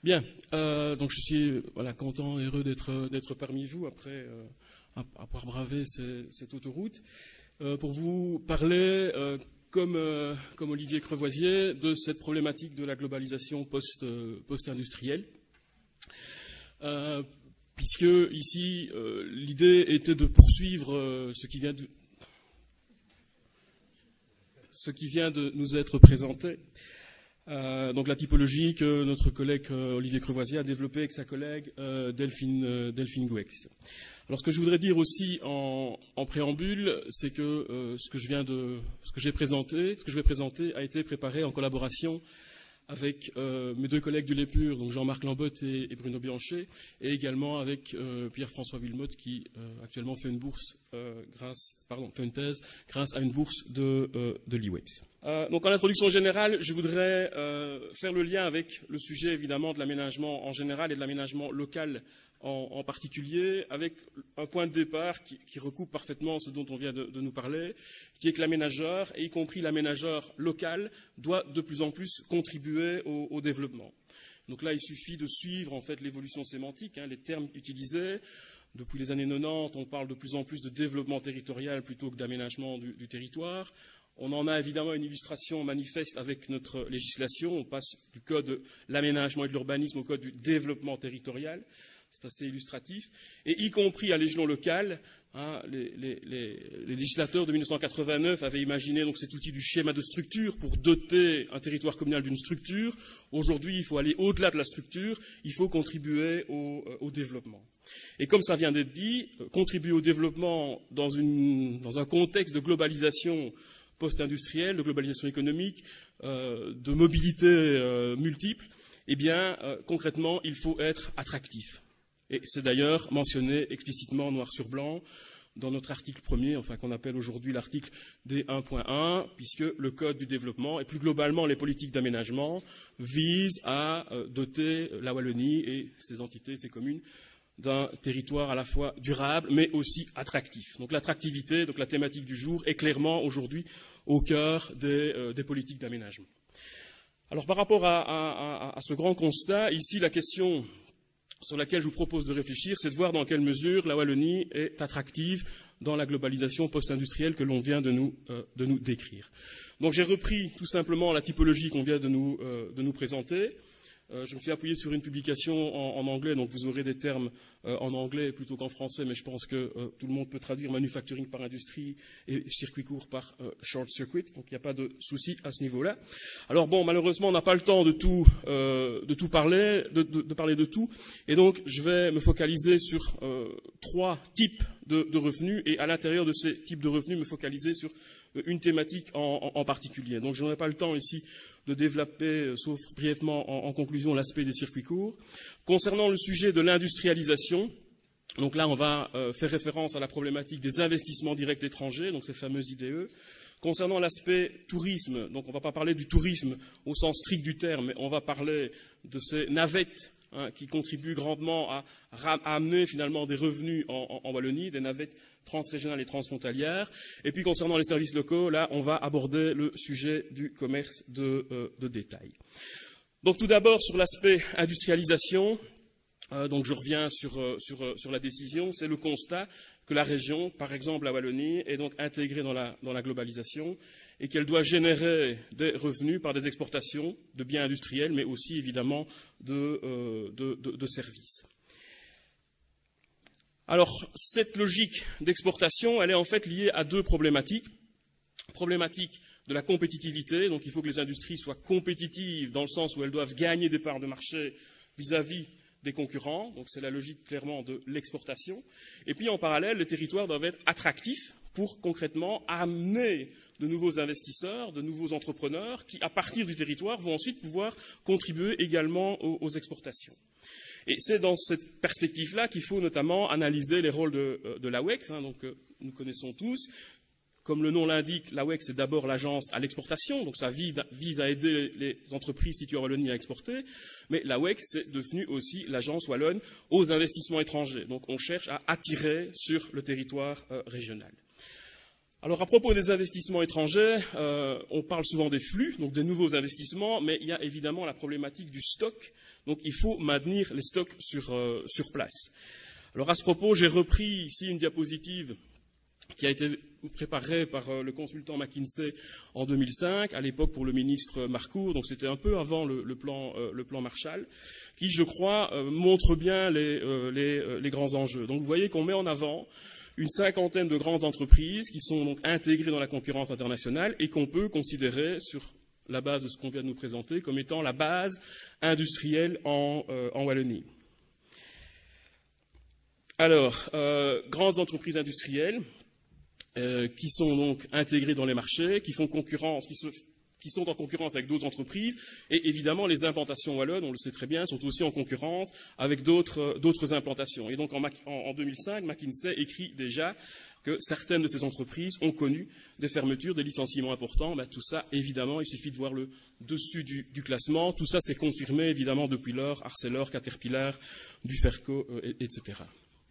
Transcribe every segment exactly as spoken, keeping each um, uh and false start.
Bien, euh, donc je suis voilà, content et heureux d'être, d'être parmi vous après euh, avoir bravé ces, cette autoroute euh, pour vous parler, euh, comme, euh, comme Olivier Crevoisier, de cette problématique de la globalisation post, euh, post-industrielle. Euh, puisque ici, euh, l'idée était de poursuivre euh, ce qui vient de, ce qui vient de nous être présenté. Euh, donc la typologie que notre collègue euh, Olivier Crevoisier a développée avec sa collègue euh, Delphine, euh, Delphine Gouex. Alors ce que je voudrais dire aussi en, en préambule, c'est que euh, ce que je viens de, ce que j'ai présenté, ce que je vais présenter a été préparé en collaboration avec euh, mes deux collègues du Lépure, donc Jean-Marc Lambotte et, et Bruno Bianchet, et également avec euh, Pierre-François Villemotte qui euh, actuellement fait une bourse euh, grâce, pardon, fait une thèse grâce à une bourse de, euh, de l'I W E X. Euh, donc en introduction générale, je voudrais euh, faire le lien avec le sujet évidemment de l'aménagement en général et de l'aménagement local en, en particulier, avec un point de départ qui, qui recoupe parfaitement ce dont on vient de, de nous parler, qui est que l'aménageur, et y compris l'aménageur local, doit de plus en plus contribuer au, au développement. Donc là, il suffit de suivre en fait l'évolution sémantique, hein, les termes utilisés. Depuis les années quatre-vingt-dix, on parle de plus en plus de développement territorial plutôt que d'aménagement du, du territoire. On en a évidemment une illustration manifeste avec notre législation. On passe du code de l'aménagement et de l'urbanisme au code du développement territorial. C'est assez illustratif. Et y compris à l'échelon local, hein, les, les, les, les législateurs de mille neuf cent quatre-vingt-neuf avaient imaginé donc cet outil du schéma de structure pour doter un territoire communal d'une structure. Aujourd'hui, il faut aller au-delà de la structure, il faut contribuer au, au développement. Et comme ça vient d'être dit, contribuer au développement dans, une, dans un contexte de globalisation post-industrielle, de globalisation économique, euh, de mobilité euh, multiple, eh bien, euh, concrètement, il faut être attractif. Et c'est d'ailleurs mentionné explicitement noir sur blanc dans notre article premier, enfin qu'on appelle aujourd'hui l'article D un point un, puisque le Code du développement et plus globalement les politiques d'aménagement visent à euh, doter la Wallonie et ses entités, ses communes, d'un territoire à la fois durable mais aussi attractif. Donc l'attractivité, donc la thématique du jour, est clairement aujourd'hui au cœur des, euh, des politiques d'aménagement. Alors par rapport à, à, à, à ce grand constat, ici la question sur laquelle je vous propose de réfléchir, c'est de voir dans quelle mesure la Wallonie est attractive dans la globalisation post-industrielle que l'on vient de nous, euh, de nous décrire. Donc j'ai repris tout simplement la typologie qu'on vient de nous, euh, de nous présenter. Euh, je me suis appuyé sur une publication en, en anglais, donc vous aurez des termes euh, en anglais plutôt qu'en français, mais je pense que euh, tout le monde peut traduire manufacturing par industrie et circuit court par euh, short circuit, donc il n'y a pas de souci à ce niveau-là. Alors bon, malheureusement, on n'a pas le temps de tout, euh, de tout parler, de, de, de parler de tout, et donc je vais me focaliser sur euh, trois types de, de revenus, et à l'intérieur de ces types de revenus, me focaliser sur une thématique en, en, en particulier. Donc je n'aurai pas le temps ici de développer, sauf brièvement en, en conclusion, l'aspect des circuits courts. Concernant le sujet de l'industrialisation, donc là on va euh, faire référence à la problématique des investissements directs étrangers, donc ces fameux I D E. Concernant l'aspect tourisme, donc on ne va pas parler du tourisme au sens strict du terme, mais on va parler de ces navettes hein, qui contribuent grandement à, à amener finalement des revenus en, en, en Wallonie, des navettes transrégionales et transfrontalières. Et puis concernant les services locaux, là on va aborder le sujet du commerce de, euh, de détail. Donc tout d'abord sur l'aspect industrialisation, euh, donc je reviens sur, euh, sur, euh, sur la décision, c'est le constat que la région, par exemple la Wallonie, est donc intégrée dans la, dans la globalisation et qu'elle doit générer des revenus par des exportations de biens industriels, mais aussi évidemment de, euh, de, de, de services. Alors, cette logique d'exportation, elle est en fait liée à deux problématiques. Problématique de la compétitivité, donc il faut que les industries soient compétitives dans le sens où elles doivent gagner des parts de marché vis-à-vis des concurrents, donc c'est la logique clairement de l'exportation. Et puis en parallèle, les territoires doivent être attractifs pour concrètement amener de nouveaux investisseurs, de nouveaux entrepreneurs qui, à partir du territoire, vont ensuite pouvoir contribuer également aux, aux exportations. Et c'est dans cette perspective-là qu'il faut notamment analyser les rôles de, de l'A W E X, hein, donc euh, nous connaissons tous. Comme le nom l'indique, l'A W E X c'est d'abord l'agence à l'exportation, donc ça vise à aider les entreprises situées en Wallonie à exporter, mais l'A W E X c'est devenu aussi l'agence wallonne aux investissements étrangers, donc on cherche à attirer sur le territoire euh, régional. Alors à propos des investissements étrangers, euh, on parle souvent des flux, donc des nouveaux investissements, mais il y a évidemment la problématique du stock. Donc il faut maintenir les stocks sur, euh, sur place. Alors à ce propos, j'ai repris ici une diapositive qui a été préparée par euh, le consultant McKinsey en deux mille cinq, à l'époque pour le ministre Marcourt, donc c'était un peu avant le, le, plan, euh, le plan Marshall, qui, je crois, euh, montre bien les, euh, les, euh, les grands enjeux. Donc vous voyez qu'on met en avant une cinquantaine de grandes entreprises qui sont donc intégrées dans la concurrence internationale et qu'on peut considérer, sur la base de ce qu'on vient de nous présenter, comme étant la base industrielle en, euh, en Wallonie. Alors, euh, grandes entreprises industrielles euh, qui sont donc intégrées dans les marchés, qui font concurrence, qui se qui sont en concurrence avec d'autres entreprises, et évidemment les implantations wallonnes, on le sait très bien, sont aussi en concurrence avec d'autres, d'autres implantations. Et donc en, en deux mille cinq, McKinsey écrit déjà que certaines de ces entreprises ont connu des fermetures, des licenciements importants. Ben, tout ça, évidemment, il suffit de voir le dessus du, du classement. Tout ça s'est confirmé, évidemment, depuis lors, Arcelor, Caterpillar, Duferco, euh, et cetera.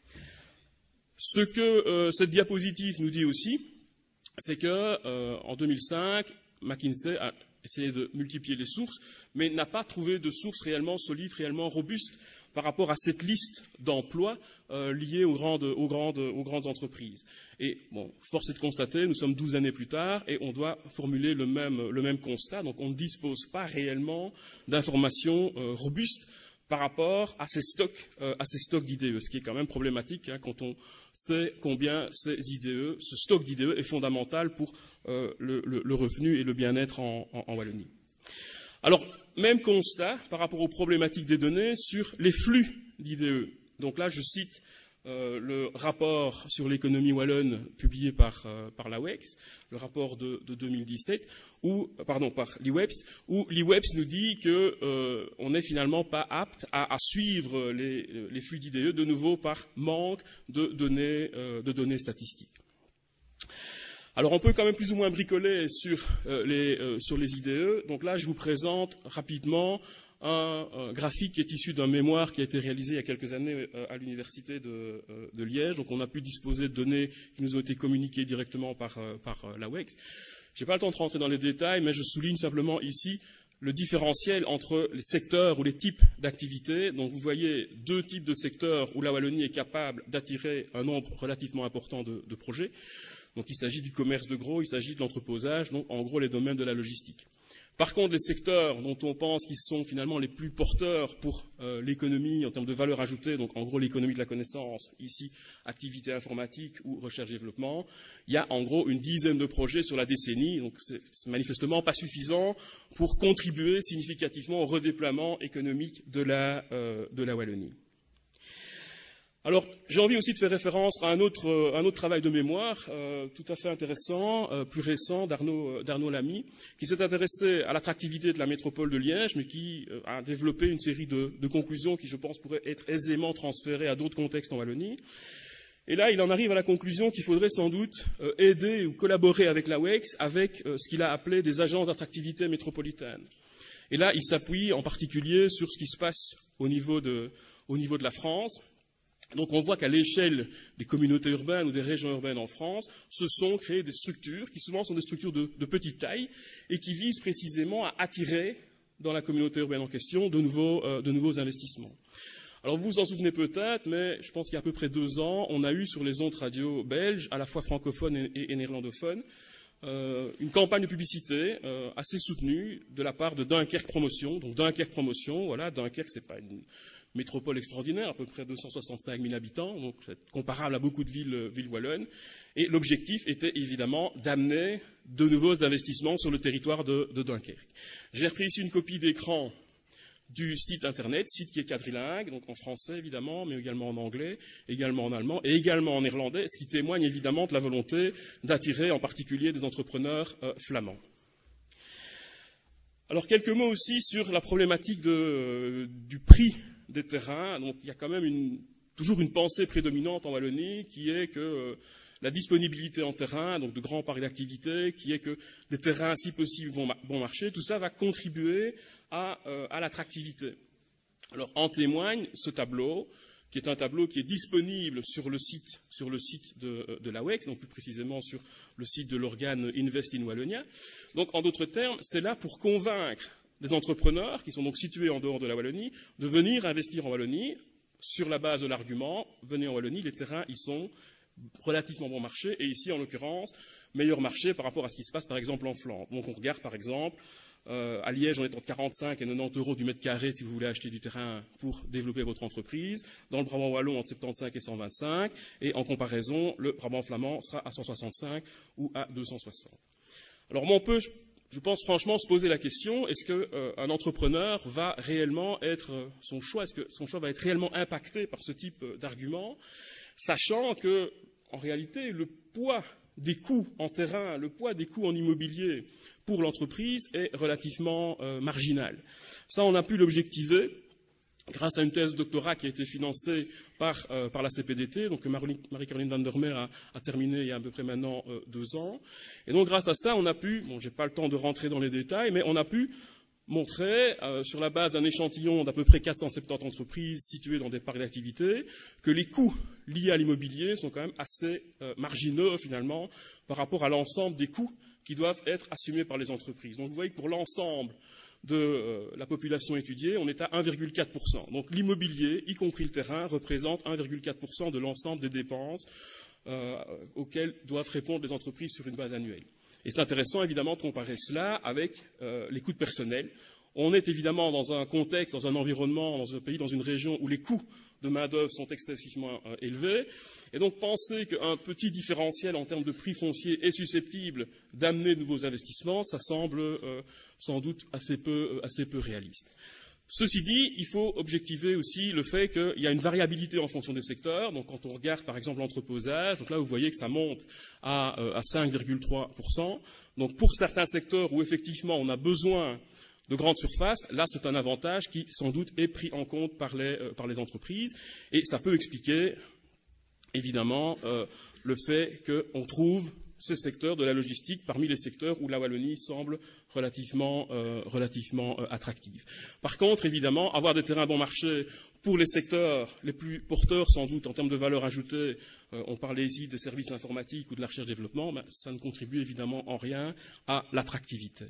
Ce que euh, cette diapositive nous dit aussi, c'est que euh, en deux mille cinq, McKinsey a essayé de multiplier les sources, mais n'a pas trouvé de sources réellement solides, réellement robustes par rapport à cette liste d'emplois euh, liés aux grandes, aux, grandes, aux grandes entreprises. Et bon, force est de constater, nous sommes douze années plus tard et on doit formuler le même, le même constat. Donc on ne dispose pas réellement d'informations euh, robustes par rapport à ces stocks, euh, à ces stocks d'I D E, ce qui est quand même problématique hein, quand on sait combien ces I D E, ce stock d'I D E est fondamental pour euh, le, le, le revenu et le bien-être en, en, en Wallonie. Alors, même constat par rapport aux problématiques des données sur les flux d'I D E. Donc là, je cite euh, le rapport sur l'économie wallonne publié par, euh, par l'A W E X, le rapport de, de deux mille dix-sept, où, pardon, par l'I W E P S, où l'I W E P S nous dit qu'on euh, n'est finalement pas apte à, à suivre les, les flux d'I D E, de nouveau par manque de données, euh, de données statistiques. Alors on peut quand même plus ou moins bricoler sur, euh, les, euh, sur les I D E. Donc là, je vous présente rapidement un, un graphique qui est issu d'un mémoire qui a été réalisé il y a quelques années euh, à l'université de, euh, de Liège. Donc on a pu disposer de données qui nous ont été communiquées directement par, euh, par euh, l'A W E X. Je n'ai pas le temps de rentrer dans les détails, mais je souligne simplement ici le différentiel entre les secteurs ou les types d'activités. Donc vous voyez deux types de secteurs où la Wallonie est capable d'attirer un nombre relativement important de, de projets. Donc il s'agit du commerce de gros, il s'agit de l'entreposage, donc en gros les domaines de la logistique. Par contre, les secteurs dont on pense qu'ils sont finalement les plus porteurs pour euh, l'économie en termes de valeur ajoutée, donc en gros l'économie de la connaissance, ici activité informatique ou recherche-développement, il y a en gros une dizaine de projets sur la décennie, donc c'est, c'est manifestement pas suffisant pour contribuer significativement au redéploiement économique de la, euh, de la Wallonie. Alors, j'ai envie aussi de faire référence à un autre, un autre travail de mémoire euh, tout à fait intéressant, euh, plus récent, d'Arnaud, d'Arnaud Lamy, qui s'est intéressé à l'attractivité de la métropole de Liège, mais qui euh, a développé une série de, de conclusions qui, je pense, pourraient être aisément transférées à d'autres contextes en Wallonie. Et là, il en arrive à la conclusion qu'il faudrait sans doute euh, aider ou collaborer avec l'A W E X, avec euh, ce qu'il a appelé des agences d'attractivité métropolitaine. Et là, il s'appuie en particulier sur ce qui se passe au niveau de, au niveau de la France. Donc on voit qu'à l'échelle des communautés urbaines ou des régions urbaines en France, se sont créées des structures qui souvent sont des structures de, de petite taille et qui visent précisément à attirer dans la communauté urbaine en question de nouveaux, euh, de nouveaux investissements. Alors vous vous en souvenez peut-être, mais je pense qu'il y a à peu près deux ans, on a eu sur les ondes radio belges, à la fois francophones et, et, et néerlandophones, euh, une campagne de publicité euh, assez soutenue de la part de Dunkerque Promotion. Donc Dunkerque Promotion, voilà, Dunkerque c'est pas une métropole extraordinaire, à peu près deux cent soixante-cinq mille habitants, donc c'est comparable à beaucoup de villes, villes wallonnes. Et l'objectif était évidemment d'amener de nouveaux investissements sur le territoire de, de Dunkerque. J'ai repris ici une copie d'écran du site internet, site qui est quadrilingue, donc en français évidemment, mais également en anglais, également en allemand et également en néerlandais, ce qui témoigne évidemment de la volonté d'attirer en particulier des entrepreneurs euh, flamands. Alors quelques mots aussi sur la problématique de, euh, du prix des terrains. Donc il y a quand même une, toujours une pensée prédominante en Wallonie qui est que euh, la disponibilité en terrain, donc de grands parcs d'activité, qui est que des terrains si possible vont bon marché, tout ça va contribuer à, euh, à l'attractivité. Alors en témoigne ce tableau qui est un tableau qui est disponible sur le site, sur le site de, de l'A W E C, donc plus précisément sur le site de l'organe Invest in Wallonia. Donc, en d'autres termes, c'est là pour convaincre les entrepreneurs, qui sont donc situés en dehors de la Wallonie, de venir investir en Wallonie, sur la base de l'argument, venez en Wallonie, les terrains y sont relativement bon marché, et ici, en l'occurrence, meilleur marché par rapport à ce qui se passe, par exemple, en Flandre. Donc, on regarde, par exemple, euh, à Liège, on est entre quarante-cinq et quatre-vingt-dix euros du mètre carré si vous voulez acheter du terrain pour développer votre entreprise. Dans le Brabant wallon, entre soixante-quinze et cent vingt-cinq, et en comparaison, le Brabant flamand sera à cent soixante-cinq ou à deux cent soixante. Alors, on peut, je pense franchement, se poser la question, est-ce qu'un euh, entrepreneur va réellement être, euh, son choix, est-ce que son choix va être réellement impacté par ce type euh, d'argument, sachant que, en réalité, le poids des coûts en terrain, le poids des coûts en immobilier pour l'entreprise est relativement euh, marginal. Ça, on a pu l'objectiver grâce à une thèse de doctorat qui a été financée par, euh, par la C P D T, donc que Marie-Caroline van der Meer a, a terminé il y a à peu près maintenant euh, deux ans. Et donc, grâce à ça, on a pu, bon, j'ai pas le temps de rentrer dans les détails, mais on a pu montrer, euh, sur la base d'un échantillon d'à peu près quatre cent soixante-dix entreprises situées dans des parcs d'activité, que les coûts liés à l'immobilier sont quand même assez euh, marginaux, finalement, par rapport à l'ensemble des coûts qui doivent être assumés par les entreprises. Donc, vous voyez que pour l'ensemble de euh, la population étudiée, on est à un virgule quatre pour cent. Donc, l'immobilier, y compris le terrain, représente un virgule quatre pour cent de l'ensemble des dépenses euh, auxquelles doivent répondre les entreprises sur une base annuelle. Et c'est intéressant, évidemment, de comparer cela avec euh, les coûts de personnel. On est évidemment dans un contexte, dans un environnement, dans un pays, dans une région où les coûts de main-d'œuvre sont excessivement euh, élevés. Et donc, penser qu'un petit différentiel en termes de prix foncier est susceptible d'amener de nouveaux investissements, ça semble euh, sans doute assez peu, euh, assez peu réaliste. Ceci dit, il faut objectiver aussi le fait qu'il y a une variabilité en fonction des secteurs. Donc, quand on regarde, par exemple, l'entreposage, donc là, vous voyez que ça monte à, euh, à cinq virgule trois pour cent. Donc, pour certains secteurs où, effectivement, on a besoin de grandes surfaces, là, c'est un avantage qui, sans doute, est pris en compte par les, euh, par les entreprises. Et ça peut expliquer, évidemment, euh, le fait qu'on trouve ces secteurs de la logistique parmi les secteurs où la Wallonie semble relativement, euh, relativement euh, attractive. Par contre, évidemment, avoir des terrains bon marché pour les secteurs les plus porteurs, sans doute, en termes de valeur ajoutée, euh, on parlait ici des services informatiques ou de la recherche-développement, ben, ça ne contribue évidemment en rien à l'attractivité.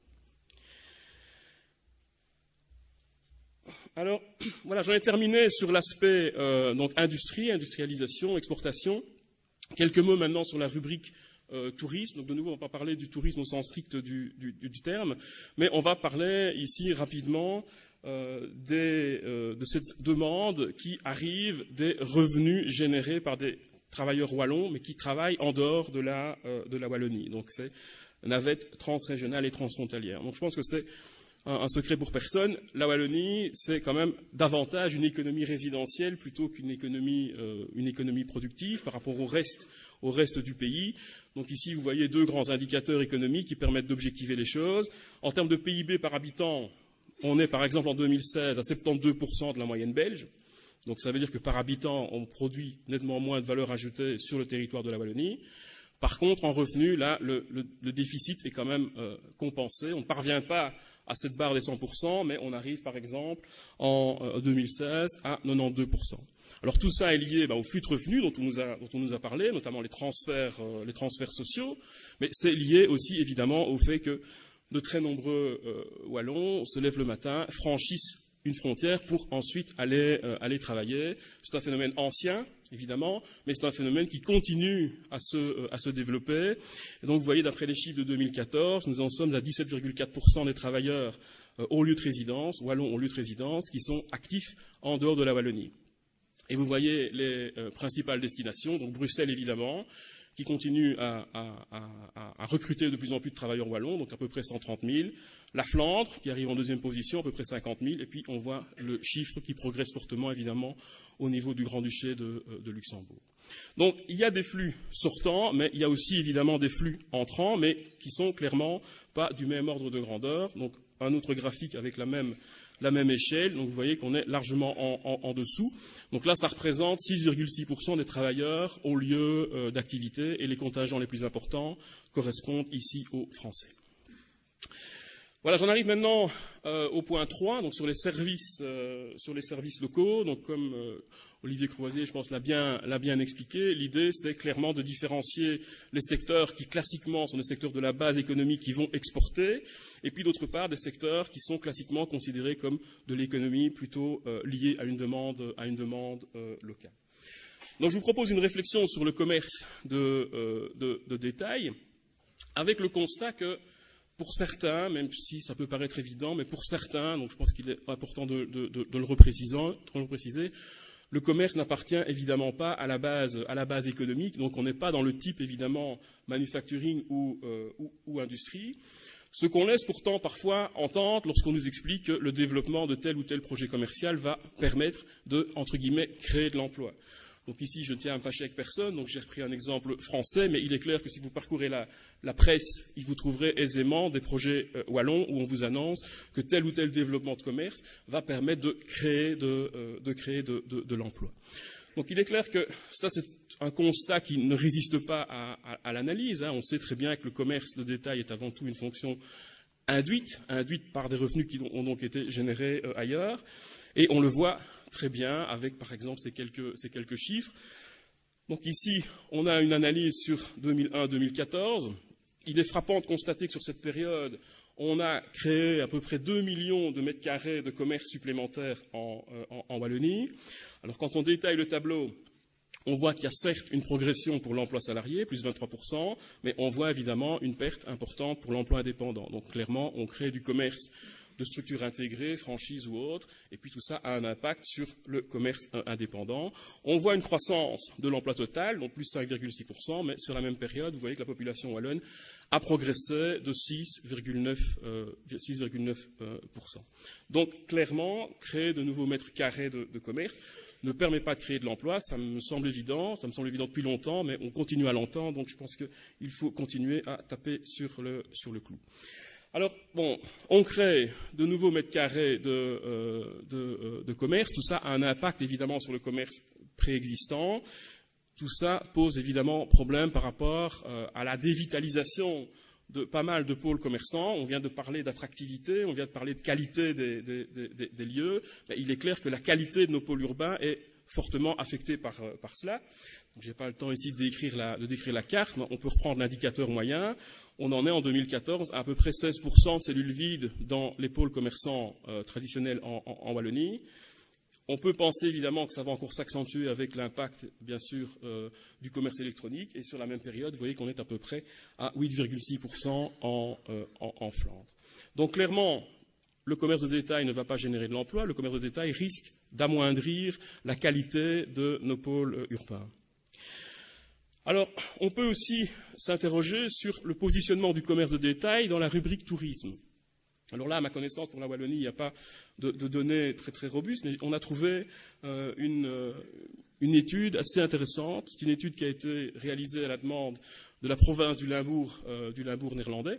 Alors, voilà, j'en ai terminé sur l'aspect euh, donc industrie, industrialisation, exportation. Quelques mots maintenant sur la rubrique Euh, tourisme. Donc de nouveau, on ne va pas parler du tourisme au sens strict du, du, du terme, mais on va parler ici rapidement euh, des, euh, de cette demande qui arrive des revenus générés par des travailleurs wallons, mais qui travaillent en dehors de la, euh, de la Wallonie. Donc c'est navette transrégionale et transfrontalière. Donc je pense que c'est un, un secret pour personne. La Wallonie, c'est quand même davantage une économie résidentielle plutôt qu'une économie, euh, une économie productive par rapport au reste, au reste du pays. Donc ici, vous voyez deux grands indicateurs économiques qui permettent d'objectiver les choses. En termes de P I B par habitant, on est par exemple en deux mille seize à soixante-douze pour cent de la moyenne belge. Donc ça veut dire que par habitant, on produit nettement moins de valeur ajoutée sur le territoire de la Wallonie. Par contre, en revenus, là, le, le, le déficit est quand même euh, compensé. On ne parvient pas à cette barre des cent pour cent, mais on arrive par exemple en euh, deux mille seize à quatre-vingt-douze pour cent. Alors tout ça est lié bah, au flux de revenus dont on nous a, dont on nous a parlé, notamment les transferts, euh, les transferts sociaux, mais c'est lié aussi évidemment au fait que de très nombreux euh, Wallons se lèvent le matin, franchissent une frontière pour ensuite aller, euh, aller travailler. C'est un phénomène ancien, évidemment, mais c'est un phénomène qui continue à se, euh, à se développer. Et donc vous voyez, d'après les chiffres de deux mille quatorze, nous en sommes à dix-sept virgule quatre pour cent des travailleurs euh, au lieu de résidence, Wallons au lieu de résidence, qui sont actifs en dehors de la Wallonie. Et vous voyez les euh, principales destinations, donc Bruxelles évidemment, qui continue à, à, à, à recruter de plus en plus de travailleurs wallons, donc à peu près cent trente mille. La Flandre, qui arrive en deuxième position, à peu près cinquante mille. Et puis on voit le chiffre qui progresse fortement, évidemment, au niveau du Grand-Duché de, de Luxembourg. Donc il y a des flux sortants, mais il y a aussi évidemment des flux entrants, mais qui sont clairement pas du même ordre de grandeur. Donc un autre graphique avec la même la même échelle, donc vous voyez qu'on est largement en, en, en dessous. Donc là, ça représente six virgule six pour cent des travailleurs au lieu euh, d'activité, et les contingents les plus importants correspondent ici aux Français. Voilà, j'en arrive maintenant euh, au point trois, donc sur les services, euh, sur les services locaux. Donc, comme euh, Olivier Croisier, je pense, l'a bien, l'a bien expliqué, l'idée, c'est clairement de différencier les secteurs qui, classiquement, sont des secteurs de la base économique qui vont exporter, et puis, d'autre part, des secteurs qui sont classiquement considérés comme de l'économie plutôt euh, liée à une demande, à une demande euh, locale. Donc, je vous propose une réflexion sur le commerce de, euh, de, de détail, avec le constat que pour certains, même si ça peut paraître évident, mais pour certains, donc je pense qu'il est important de, de, de, de le repréciser, de le préciser, le commerce n'appartient évidemment pas à la base, à la base économique, donc on n'est pas dans le type évidemment manufacturing ou, euh, ou, ou industrie. Ce qu'on laisse pourtant parfois entendre lorsqu'on nous explique que le développement de tel ou tel projet commercial va permettre de, entre guillemets, créer de l'emploi. Donc ici, je ne tiens à me fâcher avec personne, donc j'ai repris un exemple français, mais il est clair que si vous parcourez la, la presse, vous trouverez aisément des projets euh, wallons où on vous annonce que tel ou tel développement de commerce va permettre de créer de, euh, de, créer de, de, de l'emploi. Donc il est clair que ça, c'est un constat qui ne résiste pas à, à, à l'analyse. Hein. On sait très bien que le commerce de détail est avant tout une fonction induite, induite par des revenus qui ont donc été générés euh, ailleurs. Et on le voit très bien avec, par exemple, ces quelques, ces quelques chiffres. Donc ici, on a une analyse sur deux mille un à deux mille quatorze. Il est frappant de constater que sur cette période, on a créé à peu près deux millions de mètres carrés de commerce supplémentaires en, euh, en, en Wallonie. Alors quand on détaille le tableau, on voit qu'il y a certes une progression pour l'emploi salarié, plus vingt-trois pour cent, mais on voit évidemment une perte importante pour l'emploi indépendant. Donc clairement, on crée du commerce de structures intégrées, franchises ou autres, et puis tout ça a un impact sur le commerce indépendant. On voit une croissance de l'emploi total, donc plus cinq virgule six pour cent, mais sur la même période, vous voyez que la population wallonne a progressé de six virgule neuf pour cent. Donc clairement, créer de nouveaux mètres carrés de, de commerce ne permet pas de créer de l'emploi, ça me semble évident, ça me semble évident depuis longtemps, mais on continue à l'entendre, donc je pense qu'il faut continuer à taper sur le, sur le clou. Alors, bon, on crée de nouveaux mètres carrés de, euh, de, euh, de commerce. Tout ça a un impact évidemment sur le commerce préexistant. Tout ça pose évidemment problème par rapport euh, à la dévitalisation de pas mal de pôles commerçants. On vient de parler d'attractivité, on vient de parler de qualité des, des, des, des lieux. Mais il est clair que la qualité de nos pôles urbains est fortement affectée par, par cela. Je n'ai pas le temps ici de décrire, la, de décrire la carte, mais on peut reprendre l'indicateur moyen. On en est en deux mille quatorze à à peu près seize pour cent de cellules vides dans les pôles commerçants euh, traditionnels en, en, en Wallonie. On peut penser évidemment que ça va encore s'accentuer avec l'impact, bien sûr, euh, du commerce électronique. Et sur la même période, vous voyez qu'on est à peu près à huit virgule six pour cent en, euh, en, en Flandre. Donc clairement, le commerce de détail ne va pas générer de l'emploi. Le commerce de détail risque d'amoindrir la qualité de nos pôles euh, urbains. Alors, on peut aussi s'interroger sur le positionnement du commerce de détail dans la rubrique tourisme. Alors là, à ma connaissance, pour la Wallonie, il n'y a pas de, de données très très robustes, mais on a trouvé euh, une, euh, une étude assez intéressante. C'est une étude qui a été réalisée à la demande de la province du Limbourg, euh, du Limbourg néerlandais.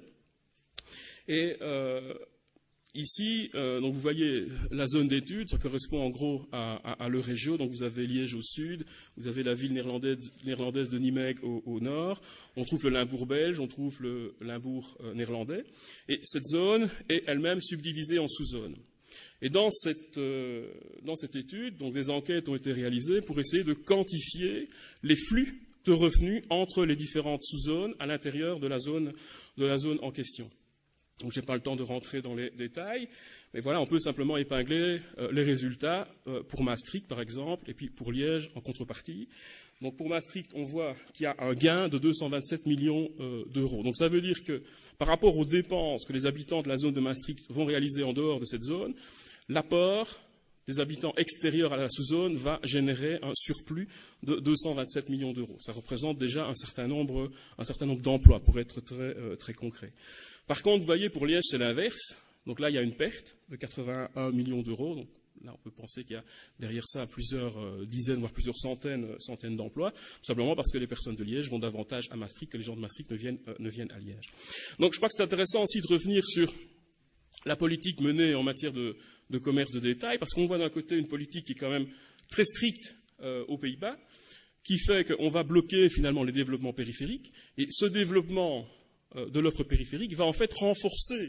Et euh, ici, euh, donc vous voyez la zone d'étude, ça correspond en gros à, à, à l'Eurégio. Donc vous avez Liège au sud, vous avez la ville néerlandaise, néerlandaise de Nijmegen au, au nord, on trouve le Limbourg belge, on trouve le Limbourg euh, néerlandais. Et cette zone est elle-même subdivisée en sous-zones. Et dans cette, euh, dans cette étude, donc des enquêtes ont été réalisées pour essayer de quantifier les flux de revenus entre les différentes sous-zones à l'intérieur de la zone, de la zone en question. Donc, je n'ai pas le temps de rentrer dans les détails, mais voilà, on peut simplement épingler euh, les résultats euh, pour Maastricht, par exemple, et puis pour Liège en contrepartie. Donc, pour Maastricht, on voit qu'il y a un gain de deux cent vingt-sept millions euh, d'euros. Donc, ça veut dire que, par rapport aux dépenses que les habitants de la zone de Maastricht vont réaliser en dehors de cette zone, l'apport des habitants extérieurs à la sous-zone va générer un surplus de deux cent vingt-sept millions d'euros. Ça représente déjà un certain nombre, un certain nombre d'emplois, pour être très, euh, très concret. Par contre, vous voyez, pour Liège, c'est l'inverse. Donc là, il y a une perte de quatre-vingt-un millions d'euros. Donc là, on peut penser qu'il y a derrière ça plusieurs euh, dizaines, voire plusieurs centaines, euh, centaines d'emplois, tout simplement parce que les personnes de Liège vont davantage à Maastricht que les gens de Maastricht ne viennent, euh, ne viennent à Liège. Donc je crois que c'est intéressant aussi de revenir sur la politique menée en matière de, de commerce de détail, parce qu'on voit d'un côté une politique qui est quand même très stricte euh, aux Pays-Bas, qui fait qu'on va bloquer finalement les développements périphériques, et ce développement euh, de l'offre périphérique va en fait renforcer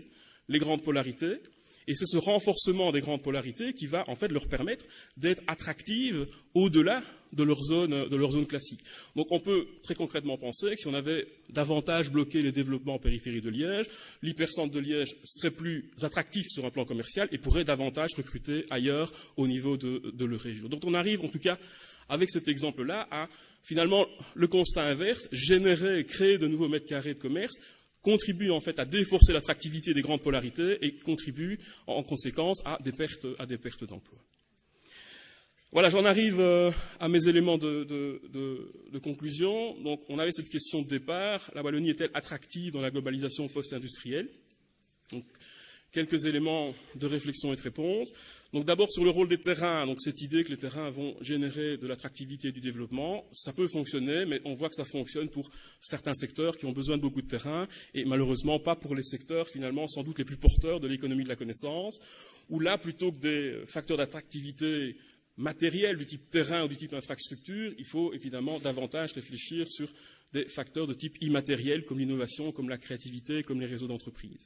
les grandes polarités. Et c'est ce renforcement des grandes polarités qui va en fait leur permettre d'être attractives au-delà de leur zone, de leur zone classique. Donc on peut très concrètement penser que si on avait davantage bloqué les développements en périphérie de Liège, l'hypercentre de Liège serait plus attractif sur un plan commercial et pourrait davantage recruter ailleurs au niveau de, de leur région. Donc on arrive en tout cas avec cet exemple-là à finalement le constat inverse, générer, créer de nouveaux mètres carrés de commerce, contribue en fait à déforcer l'attractivité des grandes polarités et contribue en conséquence à des pertes, à des pertes d'emplois. Voilà, j'en arrive à mes éléments de, de, de, de conclusion. Donc, on avait cette question de départ. La Wallonie est-elle attractive dans la globalisation post-industrielle? Donc, quelques éléments de réflexion et de réponse. Donc, d'abord sur le rôle des terrains. Donc, cette idée que les terrains vont générer de l'attractivité et du développement, ça peut fonctionner, mais on voit que ça fonctionne pour certains secteurs qui ont besoin de beaucoup de terrain et malheureusement pas pour les secteurs finalement sans doute les plus porteurs de l'économie de la connaissance, où là, plutôt que des facteurs d'attractivité matériels du type terrain ou du type infrastructure, il faut évidemment davantage réfléchir sur des facteurs de type immatériel comme l'innovation, comme la créativité, comme les réseaux d'entreprises.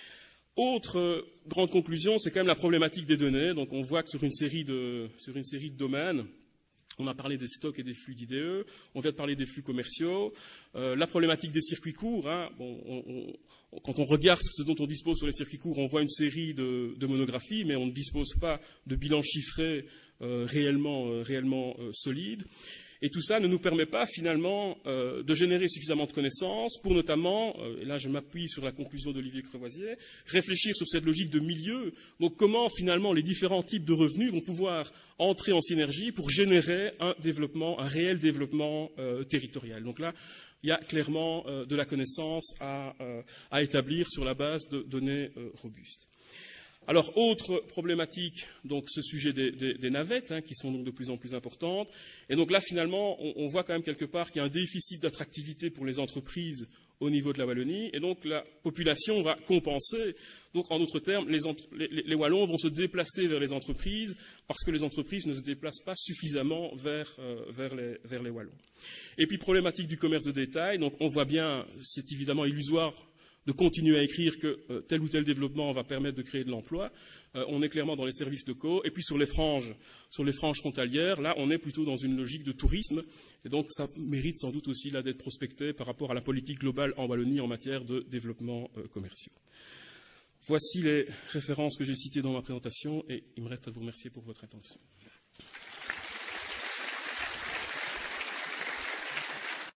Autre grande conclusion, c'est quand même la problématique des données. Donc on voit que sur une série de, sur une série de domaines, on a parlé des stocks et des flux d'I D E, on vient de parler des flux commerciaux, euh, la problématique des circuits courts. Hein, bon, on, on, quand on regarde ce dont on dispose sur les circuits courts, on voit une série de, de monographies, mais on ne dispose pas de bilans chiffrés euh, réellement, euh, réellement euh, solides. Et tout ça ne nous permet pas finalement euh, de générer suffisamment de connaissances pour notamment, euh, et là je m'appuie sur la conclusion d'Olivier Crevoisier, réfléchir sur cette logique de milieu. Donc comment finalement les différents types de revenus vont pouvoir entrer en synergie pour générer un développement, un réel développement euh, territorial. Donc là, il y a clairement euh, de la connaissance à, euh, à établir sur la base de données euh, robustes. Alors, autre problématique, donc ce sujet des, des, des navettes, hein, qui sont donc de plus en plus importantes. Et donc là, finalement, on, on voit quand même quelque part qu'il y a un déficit d'attractivité pour les entreprises au niveau de la Wallonie. Et donc, la population va compenser. Donc, en d'autres termes, les, les, les Wallons vont se déplacer vers les entreprises parce que les entreprises ne se déplacent pas suffisamment vers, euh, vers, les, vers les Wallons. Et puis, problématique du commerce de détail. Donc, on voit bien, c'est évidemment illusoire de continuer à écrire que euh, tel ou tel développement va permettre de créer de l'emploi. Euh, on est clairement dans les services locaux. Et puis sur les franges, sur les franges frontalières, là, on est plutôt dans une logique de tourisme. Et donc, ça mérite sans doute aussi là d'être prospecté par rapport à la politique globale en Wallonie en matière de développement euh, commercial. Voici les références que j'ai citées dans ma présentation et il me reste à vous remercier pour votre attention.